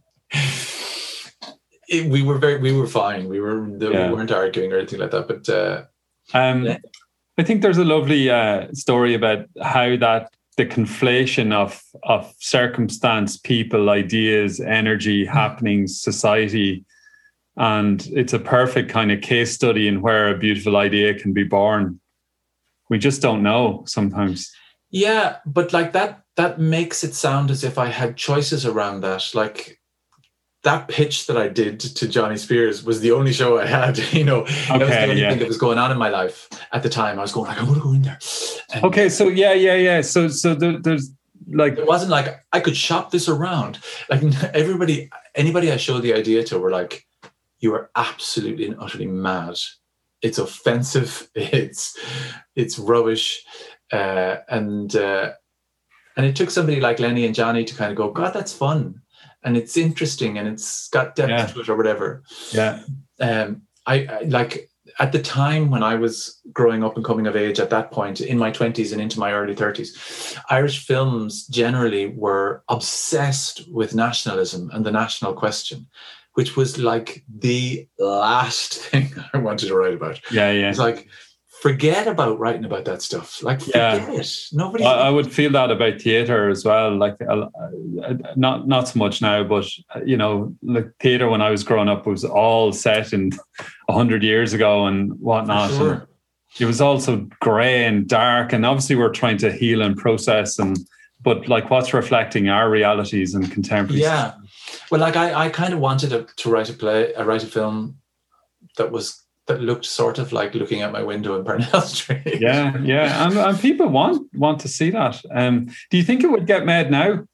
It, we were very, we were fine. We were, yeah. we weren't arguing or anything like that. But uh, um, yeah. I think there's a lovely uh, story about how that the conflation of of circumstance, people, ideas, energy, mm-hmm. happenings, society. And it's a perfect kind of case study in where a beautiful idea can be born. We just don't know sometimes. Yeah, but like that, that makes it sound as if I had choices around that. Like, that pitch that I did to Johnny Spears was the only show I had, you know. Okay, that was the only yeah. thing that was going on in my life at the time. I was going like, I want to go in there. And okay, so yeah, yeah, yeah. So so there, there's like... It wasn't like I could shop this around. Like, everybody, anybody I showed the idea to were like, you are absolutely and utterly mad. It's offensive. It's it's rubbish. Uh, and uh, and it took somebody like Lenny and Johnny to kind of go, God, that's fun. And it's interesting, and it's got depth yeah. to it or whatever. Yeah. Um, I, I like at the time when I was growing up and coming of age at that point in my twenties and into my early thirties, Irish films generally were obsessed with nationalism and the national question, which was like the last thing I wanted to write about. Yeah, yeah. It's like, forget about writing about that stuff. Like, forget yeah. it. Nobody. I, I would feel that about theatre as well. Like, uh, not not so much now, but you know, like theatre when I was growing up was all set in a hundred years ago and whatnot. Sure. And it was also grey and dark, and obviously we're trying to heal and process, and but like what's reflecting our realities and contemporary. Yeah. Well, like I, I kind of wanted to, to write a play, uh, write a film that was that looked sort of like looking out my window in Parnell Street. Yeah, yeah, and, and people want want to see that. Um, do you think it would get made now?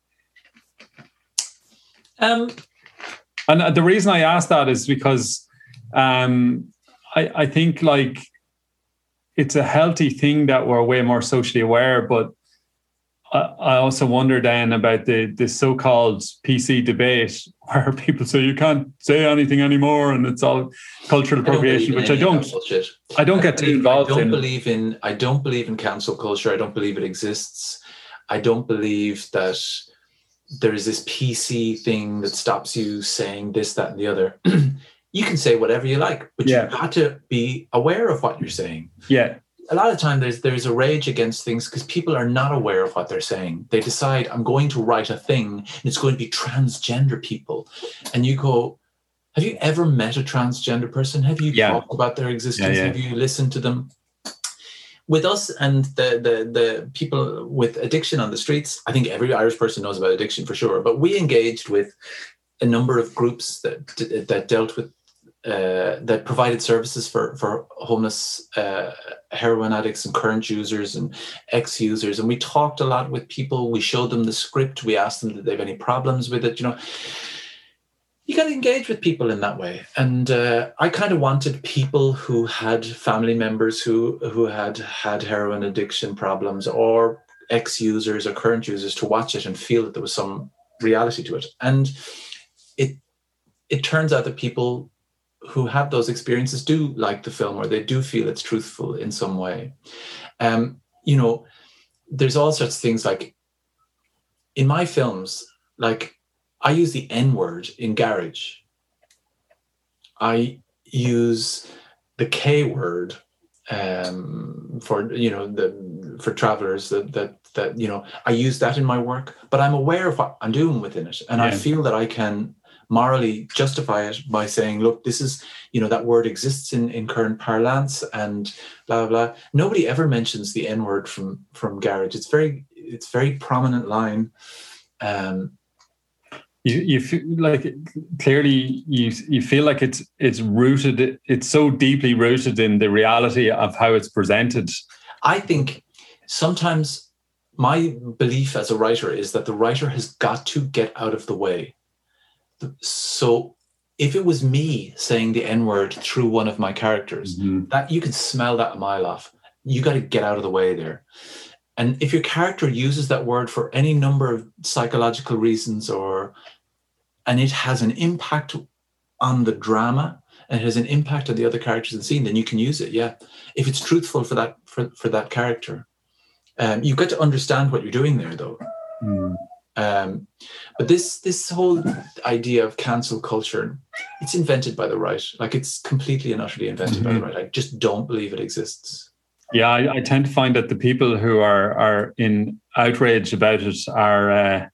Um, and the reason I ask that is because um, I, I think like it's a healthy thing that we're way more socially aware, but I also wonder then about the, the so-called P C debate where people say you can't say anything anymore and it's all cultural appropriation, I which I don't. I don't I get too involved in. I don't in. believe in. I don't believe in cancel culture. I don't believe it exists. I don't believe that there is this P C thing that stops you saying this, that, and the other. You can say whatever you like, but yeah. you've got to be aware of what you're saying. Yeah. A lot of time there's there's a rage against things because people are not aware of what they're saying. They decide, I'm going to write a thing and it's going to be transgender people. And you go, Have you ever met a transgender person? Have you yeah. talked about their existence? Yeah, yeah. Have you listened to them? With us and the, the the people with addiction on the streets, I think every Irish person knows about addiction for sure. But we engaged with a number of groups that that dealt with uh, that provided services for for homeless uh, heroin addicts and current users and ex-users, and we talked a lot with people. We showed them the script. We asked them, did they have any problems with it? You know, you got to engage with people in that way. And uh, I kind of wanted people who had family members who who had had heroin addiction problems, or ex-users or current users, to watch it and feel that there was some reality to it. And it it turns out that people who have those experiences do like the film, or they do feel it's truthful in some way. Um, you know, there's all sorts of things, like in my films, like I use the N-word in Garage. I use the K word um, for, you know, the for travelers that, that, that, you know, I use that in my work, but I'm aware of what I'm doing within it. And yeah. I feel that I can morally justify it by saying, look, this is, you know, that word exists in, in current parlance and blah, blah, blah. Nobody ever mentions the N-word from, from Garage. It's very, it's very prominent line. Um, You, you feel like clearly you you feel like it's it's rooted, it's so deeply rooted in the reality of how it's presented. I think sometimes my belief as a writer is that the writer has got to get out of the way. So if it was me saying the N-word through one of my characters, mm-hmm. that you can smell that a mile off. You got to get out of the way there. And if your character uses that word for any number of psychological reasons, or and it has an impact on the drama and it has an impact on the other characters in the scene, then you can use it. Yeah, if it's truthful for that for, for that character, um, you've got to understand what you're doing there, though. Mm. Um, but this this whole idea of cancel culture, it's invented by the right. Like, it's completely and utterly invented mm-hmm. by the right. I just don't believe it exists. Yeah, I, I tend to find that the people who are are in outrage about it are, uh,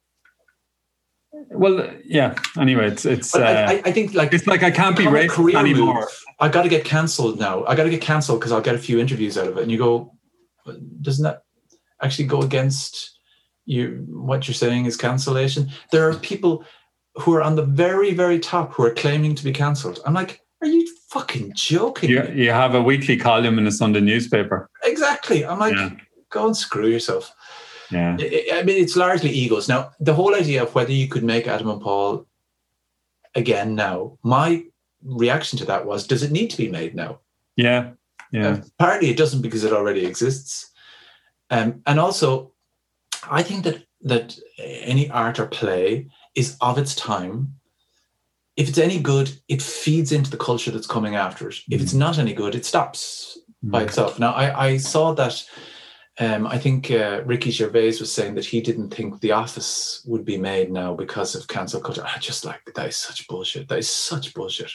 well, yeah. Anyway, it's it's. Uh, I, I think like it's like I can't be racist anymore. Move. I got to get cancelled now. I got to get cancelled because I'll get a few interviews out of it. And you go, doesn't that actually go against you? What you're saying is cancellation. There are people who are on the very very top who are claiming to be cancelled. I'm like, are you fucking joking? You, you have a weekly column in a Sunday newspaper. Exactly. I'm like, yeah. Go and screw yourself. Yeah. I, I mean, it's largely egos. Now, the whole idea of whether you could make Adam and Paul again now, my reaction to that was, does it need to be made now? Yeah. Yeah. Uh, partly it doesn't, because it already exists. Um, and also, I think that that any art or play is of its time. If it's any good, it feeds into the culture that's coming after it. If it's not any good, it stops mm. by itself. Now, I, I saw that, um, I think uh, Ricky Gervais was saying that he didn't think The Office would be made now because of cancel culture. I just like, that is such bullshit. That is such bullshit.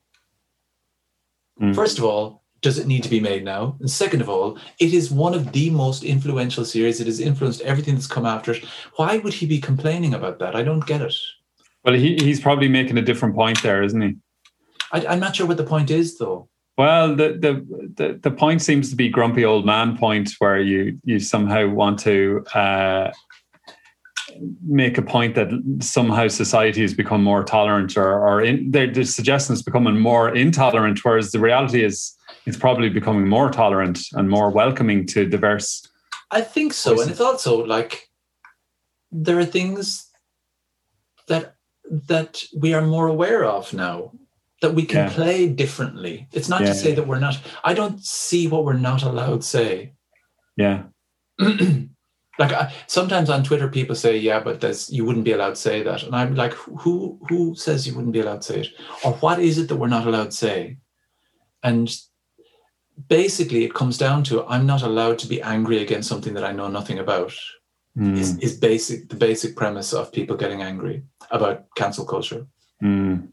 Mm. First of all, does it need to be made now? And second of all, it is one of the most influential series. It has influenced everything that's come after it. Why would he be complaining about that? I don't get it. Well, he, he's probably making a different point there, isn't he? I, I'm not sure what the point is, though. Well, the, the the the point seems to be grumpy old man point, where you you somehow want to uh, make a point that somehow society has become more tolerant, or or in, they're, they're suggesting it's becoming more intolerant, whereas the reality is it's probably becoming more tolerant and more welcoming to diverse. I think so, voices. And it's also like there are things that. that we are more aware of now, that we can yeah. play differently. It's not yeah, to say yeah. that we're not, I don't see what we're not allowed to say. Yeah. Like I, sometimes on Twitter, people say, yeah, but there's, you wouldn't be allowed to say that. And I'm like, who, who says you wouldn't be allowed to say it? Or what is it that we're not allowed to say? And basically it comes down to, I'm not allowed to be angry against something that I know nothing about. Mm. Is, is basic the basic premise of people getting angry about cancel culture. Mm.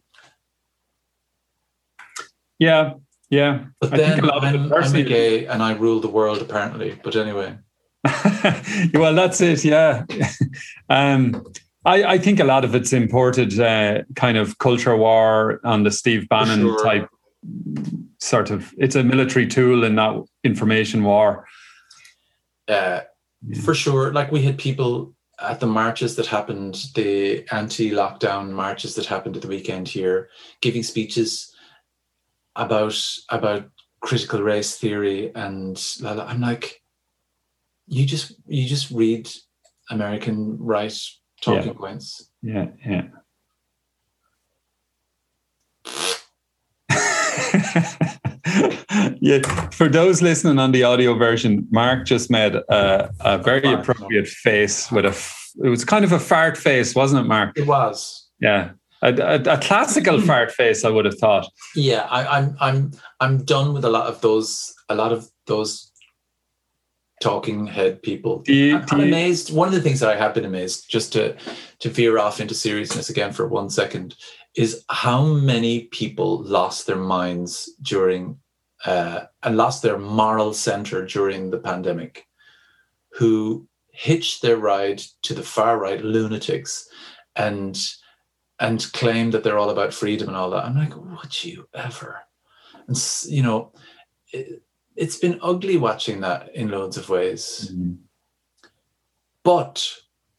Yeah, yeah. But I then think a lot I'm, of I'm a gay and I rule the world, apparently. But anyway. Well, that's it, yeah. um, I, I think a lot of it's imported uh, kind of culture war on the Steve Bannon sure. type sort of, it's a military tool in that information war. Uh, yeah. For sure. Like we had people at the marches that happened, the anti-lockdown marches that happened at the weekend here, giving speeches about, about critical race theory. And I'm like, you just, you just read American right talking yeah. points. Yeah, yeah. Yeah, for those listening on the audio version, Mark just made a, a very appropriate face with a, it was kind of a fart face, wasn't it, Mark? It was. Yeah, a, a, a classical fart face, I would have thought. Yeah, I, I'm, I'm, I'm done with a lot of those, a lot of those talking head people. Do you, I'm, do I'm amazed. One of the things that I have been amazed, just to, to veer off into seriousness again for one second, is how many people lost their minds during uh, and lost their moral center during the pandemic, who hitched their ride to the far right lunatics and and claim that they're all about freedom and all that. I'm like, would you ever? And you know, it, it's been ugly watching that in loads of ways. Mm-hmm. But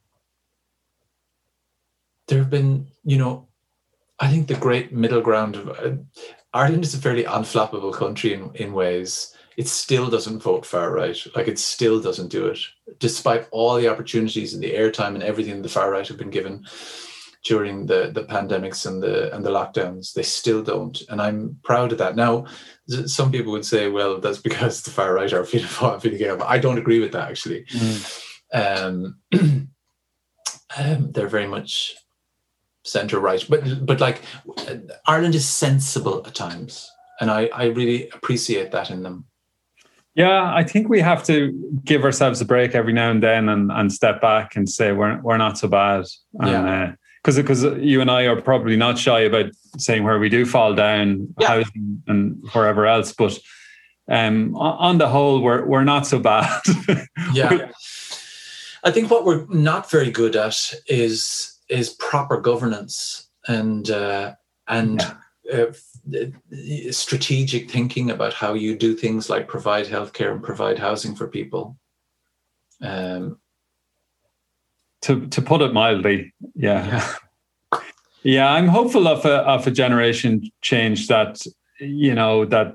there have been, you know, I think the great middle ground of uh, Ireland is a fairly unflappable country in, in ways. It still doesn't vote far right. Like it still doesn't do it, despite all the opportunities and the airtime and everything the far right have been given during the, the pandemics and the and the lockdowns. They still don't. And I'm proud of that. Now, some people would say, well, that's because the far right are feeling feeling but I don't agree with that, actually. Mm. Um, um, they're very much centre right, but but like Ireland is sensible at times, and I, I really appreciate that in them. Yeah, I think we have to give ourselves a break every now and then and, and step back and say we're we're not so bad. And, yeah. Because uh, because you and I are probably not shy about saying where we do fall down, yeah. housing and wherever else, but um, on the whole, we're we're not so bad. Yeah, I think what we're not very good at is. is proper governance and uh, and yeah. uh, strategic thinking about how you do things like provide healthcare and provide housing for people. Um, to to put it mildly, yeah, yeah, yeah I'm hopeful of a of a generation change that you know that.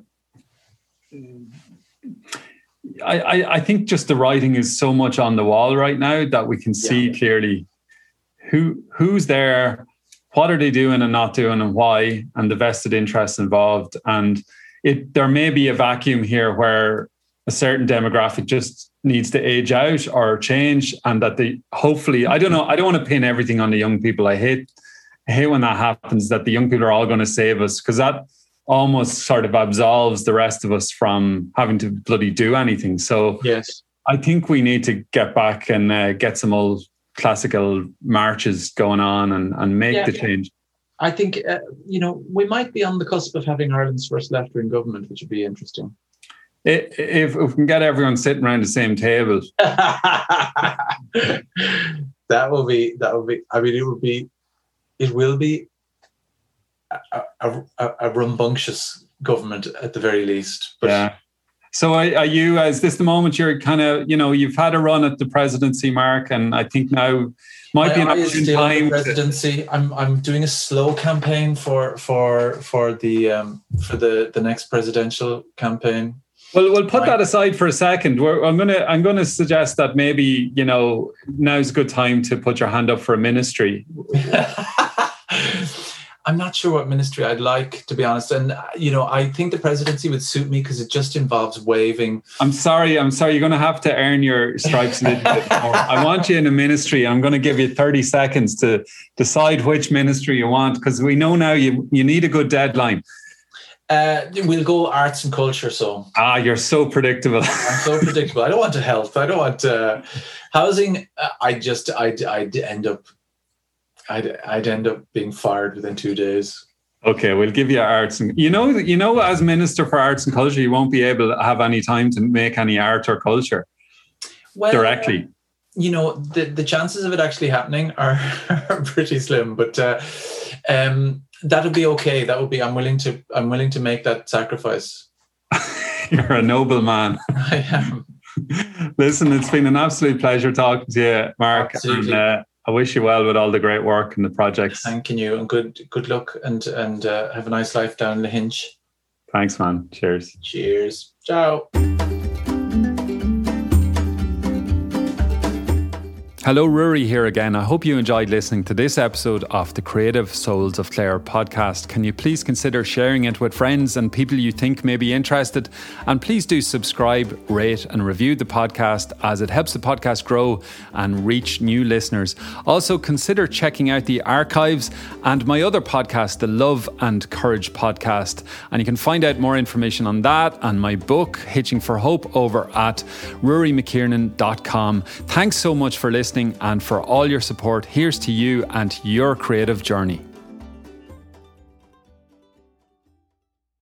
I, I I think just the writing is so much on the wall right now that we can see yeah. clearly. Who who's there, what are they doing and not doing and why, and the vested interests involved. And it there may be a vacuum here where a certain demographic just needs to age out or change, and that they hopefully, I don't know, I don't want to pin everything on the young people. I hate I hate when that happens, that the young people are all going to save us, because that almost sort of absolves the rest of us from having to bloody do anything. So yes, I think we need to get back and uh, get some old classical marches going on and, and make yeah, the change. I think, uh, you know, we might be on the cusp of having Ireland's first left-wing government, which would be interesting. If, if we can get everyone sitting around the same table. that will be, that will be, I mean, it will be, it will be a, a, a, a rambunctious government at the very least. But yeah. So are, are you, is this the moment you're kind of, you know, you've had a run at the presidency, Mark, and I think now might be an opportune time. Presidency. To... I'm I'm doing a slow campaign for for for the um, for the, the next presidential campaign. Well, we'll put that aside for a second. We're, I'm gonna I'm gonna suggest that maybe, you know, now's a good time to put your hand up for a ministry. I'm not sure what ministry I'd like, to be honest. And, you know, I think the presidency would suit me because it just involves waving. I'm sorry. I'm sorry. You're going to have to earn your stripes a little bit more. I want you in a ministry. I'm going to give you thirty seconds to decide which ministry you want, because we know now you, you need a good deadline. Uh, we'll go arts and culture. So ah, you're so predictable. I'm so predictable. I don't want to health. I don't want uh, housing. Uh, I just I'd, I'd end up. I'd I'd end up being fired within two days. Okay, we'll give you arts and you know you know as Minister for Arts and Culture, you won't be able to have any time to make any art or culture well, directly. you know, the, the chances of it actually happening are, are pretty slim, but uh, um, that would be okay. That would be, I'm willing to, I'm willing to make that sacrifice. You're a noble man. I am. Listen, it's been an absolute pleasure talking to you, Mark. Absolutely. And uh, I wish you well with all the great work and the projects. Thanking you, and good, good luck, and and uh, have a nice life down the Hinch. Thanks, man. Cheers. Cheers. Ciao. Hello, Rory here again. I hope you enjoyed listening to this episode of the Creative Souls of Clare podcast. Can you please consider sharing it with friends and people you think may be interested? And please do subscribe, rate and review the podcast, as it helps the podcast grow and reach new listeners. Also, consider checking out the archives and my other podcast, the Love and Courage podcast. And you can find out more information on that and my book, Hitching for Hope, over at rory mckiernan dot com. Thanks so much for listening and for all your support. Here's to you and your creative journey.